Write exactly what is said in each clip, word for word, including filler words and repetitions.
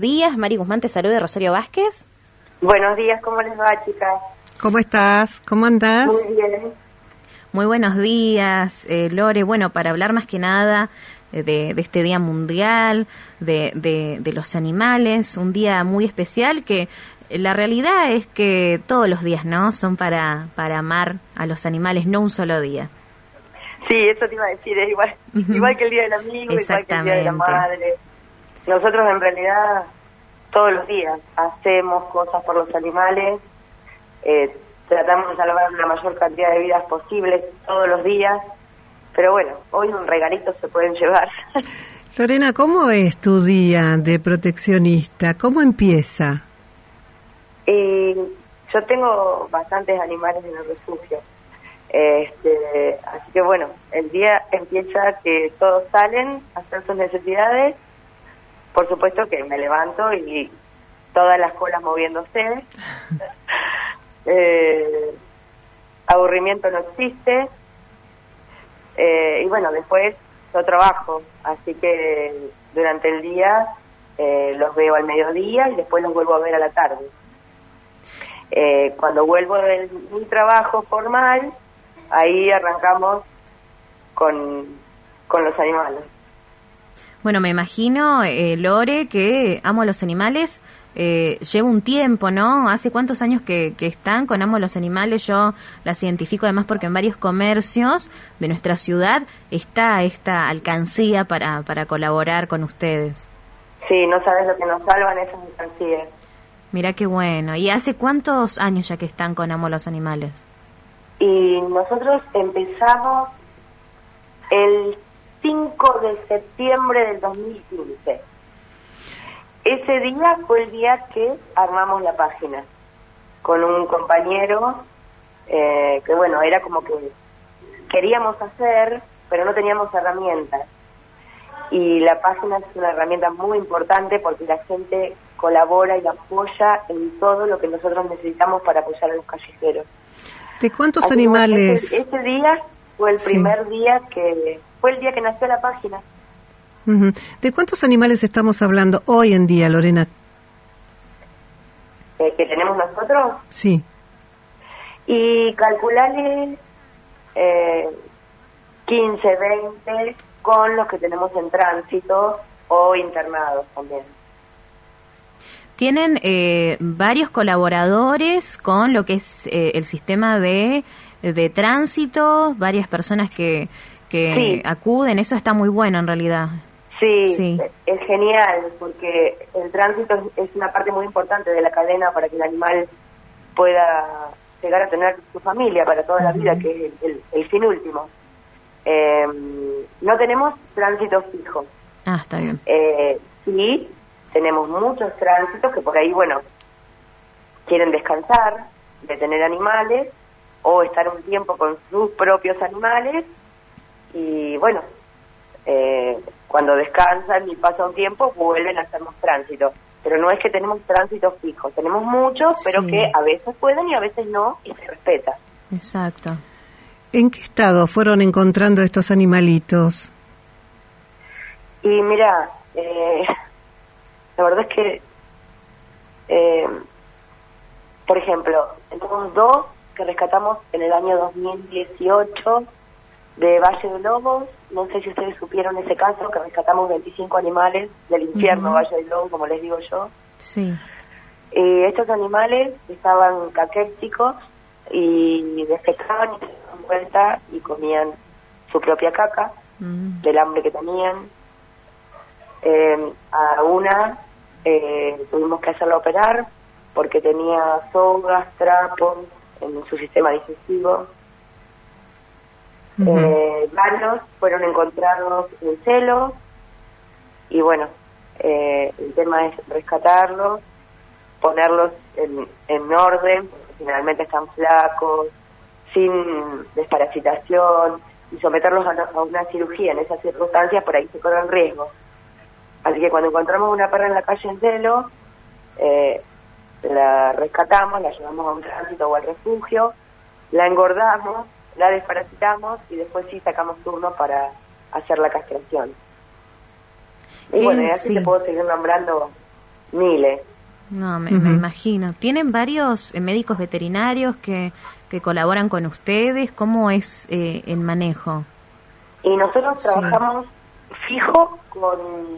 días. Mari Guzmán te saluda de Rosario Vázquez. Buenos días, ¿cómo les va, chicas? ¿Cómo estás? ¿Cómo andás? Muy bien. Muy buenos días, eh, Lore. Bueno, para hablar más que nada eh, de, de este Día Mundial, de, de, de los animales, un día muy especial que la realidad es que todos los días, ¿no?, son para, para amar a los animales, no un solo día. Sí, eso te iba a decir, es igual, uh-huh. igual que el Día del Amigo, igual que el Día de la Madre. Nosotros en realidad todos los días hacemos cosas por los animales, eh, tratamos de salvar la mayor cantidad de vidas posibles todos los días, pero bueno, hoy un regalito se pueden llevar. Lorena, ¿cómo es tu día de proteccionista? ¿Cómo empieza? Eh, yo tengo bastantes animales en el refugio, este, así que bueno, el día empieza que todos salen a hacer sus necesidades. Por supuesto que me levanto y todas las colas moviéndose. eh, aburrimiento no existe. Eh, y bueno, después yo trabajo, así que durante el día eh, los veo al mediodía y después los vuelvo a ver a la tarde. Eh, cuando vuelvo de mi trabajo formal, ahí arrancamos con, con los animales. Bueno, me imagino, eh, Lore, que Amo a los Animales eh, lleva un tiempo, ¿no? ¿Hace cuántos años que, que están con Amo a los Animales? Yo las identifico además porque en varios comercios de nuestra ciudad está esta alcancía para, para colaborar con ustedes. Sí, no sabes lo que nos salvan esas alcancías. Mirá qué bueno. ¿Y hace cuántos años ya que están con Amo a los Animales? Y nosotros empezamos el cinco de septiembre del dos mil quince. Ese día fue el día que armamos la página con un compañero eh, que bueno, era como que queríamos hacer, pero no teníamos herramientas. Y la página es una herramienta muy importante porque la gente colabora y apoya en todo lo que nosotros necesitamos para apoyar a los callejeros. ¿De cuántos Así animales? Ese, ese día fue el primer sí. día que... Fue el día que nació la página. Uh-huh. ¿De cuántos animales estamos hablando hoy en día, Lorena? Eh, ¿Que tenemos nosotros? Sí. Y calcularle eh, quince, veinte con los que tenemos en tránsito o internados también. Tienen eh, varios colaboradores con lo que es eh, el sistema de, de tránsito, varias personas que... que sí. acuden, eso está muy bueno en realidad. Sí, sí, es genial, porque el tránsito es una parte muy importante de la cadena para que el animal pueda llegar a tener su familia para toda la uh-huh. vida, que es el, el, el fin último. Eh, no tenemos tránsito fijo. Ah, está bien. Eh, sí, tenemos muchos tránsitos que por ahí, bueno, quieren descansar de tener animales o estar un tiempo con sus propios animales. Y bueno, eh, cuando descansan y pasa un tiempo, vuelven a hacernos tránsito. Pero no es que tenemos tránsito fijo, tenemos muchos, sí. pero que a veces pueden y a veces no, y se respeta. Exacto. ¿En qué estado fueron encontrando estos animalitos? Y mira, eh, la verdad es que, eh, por ejemplo, tenemos dos que rescatamos en el año dos mil dieciocho, de Valle de Lobos. No sé si ustedes supieron ese caso, que rescatamos veinticinco animales del infierno, uh-huh. Valle de Lobos, como les digo yo. Sí. Eh, estos animales estaban caquéticos y defecaban y se daban vuelta y comían su propia caca, uh-huh. del hambre que tenían. Eh, a una eh, tuvimos que hacerla operar porque tenía sogas, trapos en su sistema digestivo. Uh-huh. Eh, varios fueron encontrados en celo y bueno, eh, el tema es rescatarlos, ponerlos en, en orden, porque generalmente están flacos, sin desparasitación, y someterlos a, a una cirugía en esas circunstancias, por ahí se corren riesgos. Así que cuando encontramos una perra en la calle en celo, eh, la rescatamos, la llevamos a un tránsito o al refugio, la engordamos, la desparasitamos y después sí sacamos turno para hacer la castración. Y bueno, y así sí. te puedo seguir nombrando miles. No, me, Ujú. me imagino. ¿Tienen varios eh, médicos veterinarios que, que colaboran con ustedes? ¿Cómo es eh, el manejo? Y nosotros Sí. trabajamos fijo con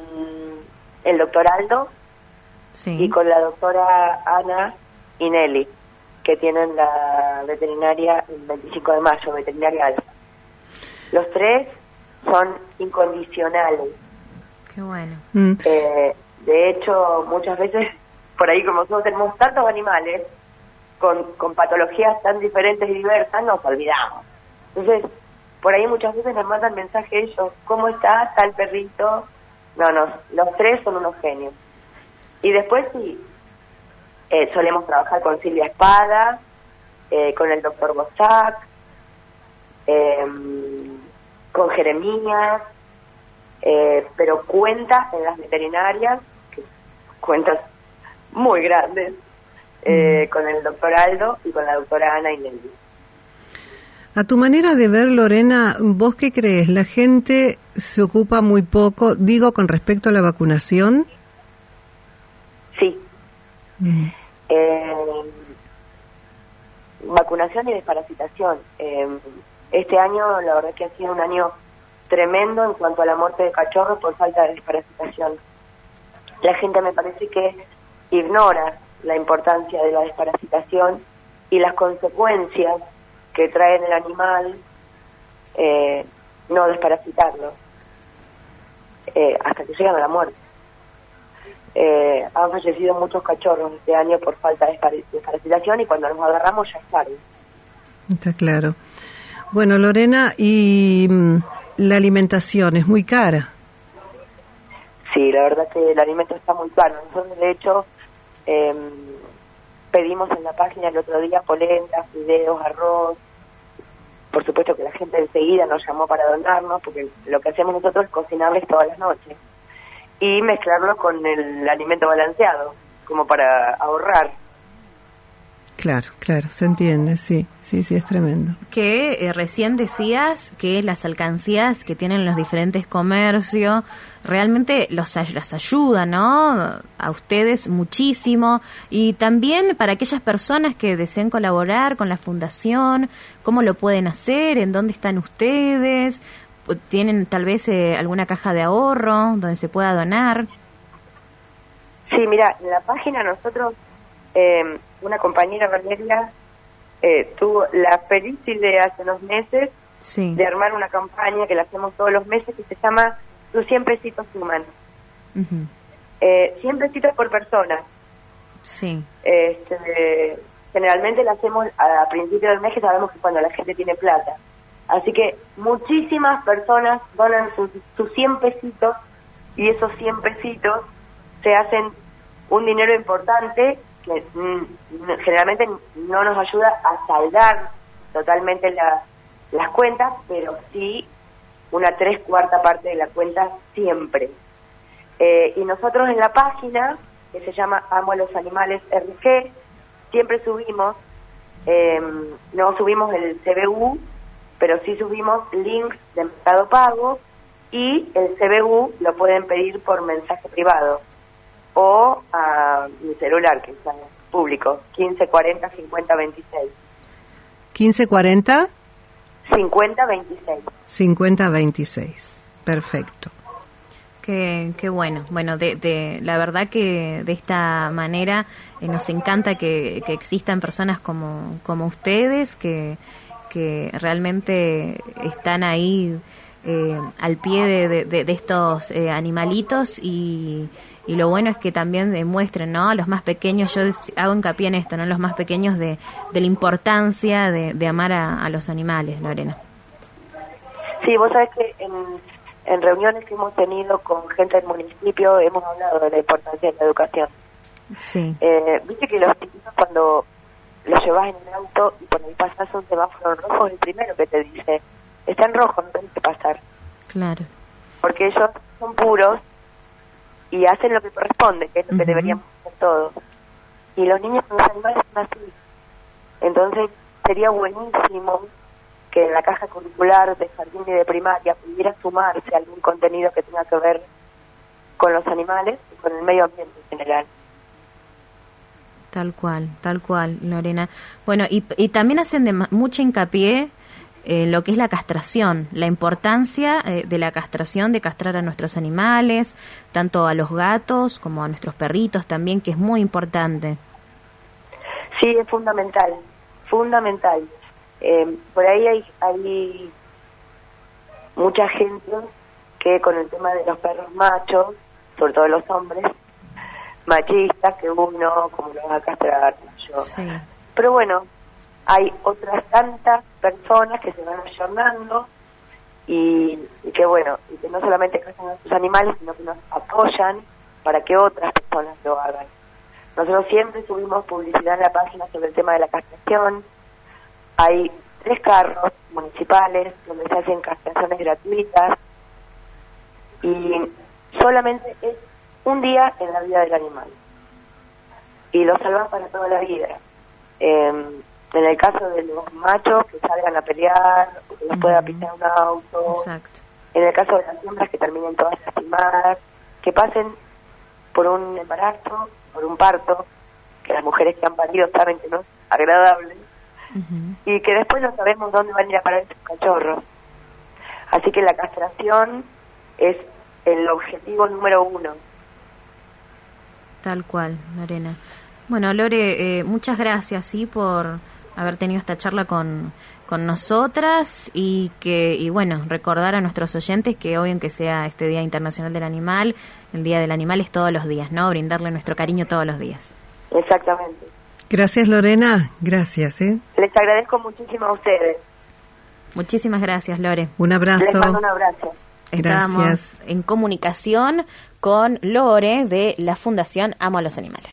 el doctor Aldo Sí. y con la doctora Ana y Nelly, que tienen la veterinaria el veinticinco de mayo, veterinaria Alfa. Los tres son incondicionales. Qué bueno. Mm. Eh, de hecho, muchas veces, por ahí como nosotros tenemos tantos animales, con, con patologías tan diferentes y diversas, nos olvidamos. Entonces, por ahí muchas veces nos mandan mensaje ellos, ¿cómo está tal perrito? No, no, los tres son unos genios. Y después sí, eh, solemos trabajar con Silvia Espada, eh, con el doctor Bosac, eh, con Jeremías, eh, pero cuentas en las veterinarias, que- cuentas muy grandes, eh, con el doctor Aldo y con la doctora Ana y Nelly. A tu manera de ver, Lorena, ¿vos qué crees? ¿La gente se ocupa muy poco, digo, con respecto a la vacunación? Sí. Mm. Eh, vacunación y desparasitación. Eh, este año, la verdad que ha sido un año tremendo en cuanto a la muerte de cachorros por falta de desparasitación. La gente me parece que ignora la importancia de la desparasitación y las consecuencias que trae en el animal eh, no desparasitarlo eh, hasta que llegan a la muerte. Eh, han fallecido muchos cachorros este año por falta de despar- desparasitación y cuando nos agarramos ya es tarde. Está claro. Bueno, Lorena, y mm, la alimentación es muy cara. Sí, la verdad que el alimento está muy caro. Nosotros, de hecho, eh, pedimos en la página el otro día polenta, fideos, arroz. Por supuesto que la gente enseguida nos llamó para donarnos, porque lo que hacemos nosotros es cocinarles todas las noches y mezclarlo con el alimento balanceado, como para ahorrar. Claro, claro, se entiende, sí, sí, sí, es tremendo. Que eh, recién decías que las alcancías que tienen los diferentes comercios realmente los ay- las ayudan, ¿no? A ustedes muchísimo. Y también para aquellas personas que deseen colaborar con la fundación, ¿cómo lo pueden hacer? ¿En dónde están ustedes? ¿Tienen tal vez eh, alguna caja de ahorro donde se pueda donar? Sí, mira, en la página nosotros, eh, una compañera, Valeria, eh, tuvo la feliz idea hace unos meses Sí. de armar una campaña que la hacemos todos los meses que se llama Tus cien pesitos suman. Ujú. Eh, cien pesitos por persona. Sí. Este, generalmente la hacemos a principio del mes, que sabemos que cuando la gente tiene plata. Así que muchísimas personas donan sus, sus cien pesitos y esos cien pesitos se hacen un dinero importante que mm, generalmente no nos ayuda a saldar totalmente la, las cuentas, pero sí una tres cuarta parte de la cuenta siempre. Eh, y nosotros en la página, que se llama Amo a los Animales R G, siempre subimos, eh, no subimos el C B U, pero sí subimos links de Mercado Pago, y el C B U lo pueden pedir por mensaje privado o a mi celular, que está público, quince cuarenta cincuenta veintiséis. quince cuarenta cincuenta veintiséis. cincuenta veintiséis. Perfecto. Qué, qué bueno. Bueno, de, de la verdad que de esta manera eh, nos encanta que, que existan personas como, como ustedes que, que realmente están ahí eh, al pie de, de, de- de estos eh, animalitos y, y lo bueno es que también demuestren, ¿no? A los más pequeños, yo des- hago hincapié en esto, ¿no? Los más pequeños de, de la importancia de, de amar a, a los animales, Lorena. Sí, vos sabés que en, en reuniones que hemos tenido con gente del municipio hemos hablado de la importancia de la educación. Sí, Eh, Viste que los chiquitos cuando los llevas en el auto y por ahí pasas un semáforo rojo, es el primero que te dice, está en rojo, no tenés que pasar. claro. Porque ellos son puros y hacen lo que corresponde, que es lo que Ujú. deberíamos hacer todos. Y los niños con los animales son así. Entonces sería buenísimo que en la caja curricular de jardín y de primaria pudiera sumarse algún contenido que tenga que ver con los animales y con el medio ambiente en general. Tal cual, tal cual, Lorena. Bueno, y, y también hacen de mucha hincapié en lo que es la castración, la importancia eh, de la castración, de castrar a nuestros animales, tanto a los gatos como a nuestros perritos también, que es muy importante. Sí, es fundamental, fundamental. Eh, por ahí hay, hay mucha gente que con el tema de los perros machos, sobre todo los hombres, machistas, que uno, como lo va a castrar, yo. Sí. Pero bueno, hay otras tantas personas que se van ayornando y, y que bueno, y que no solamente castran a sus animales, sino que nos apoyan para que otras personas lo hagan. Nosotros siempre subimos publicidad en la página sobre el tema de la castración. Hay tres carros municipales donde se hacen castraciones gratuitas y solamente es un día en la vida del animal y lo salvan para toda la vida. Eh, en el caso de los machos que salgan a pelear, que los pueda pisar un auto. Exacto. En el caso de las hembras que terminen todas lastimadas, que pasen por un embarazo, por un parto, que las mujeres que han parido saben que no es agradable, uh-huh. y que después no sabemos dónde van a ir a parar esos cachorros. Así que la castración es el objetivo número uno. Tal cual, Lorena. Bueno, Lore, eh, muchas gracias, sí, por haber tenido esta charla con, con nosotras y que y bueno, recordar a nuestros oyentes que hoy, aunque sea este Día Internacional del Animal, el Día del Animal es todos los días, ¿no? Brindarle nuestro cariño todos los días. Exactamente. Gracias, Lorena. Gracias, ¿eh? Les agradezco muchísimo a ustedes. Muchísimas gracias, Lore. Un abrazo. Les mando un abrazo. Estábamos Gracias. en comunicación con Lore de la Fundación Amo a los Animales.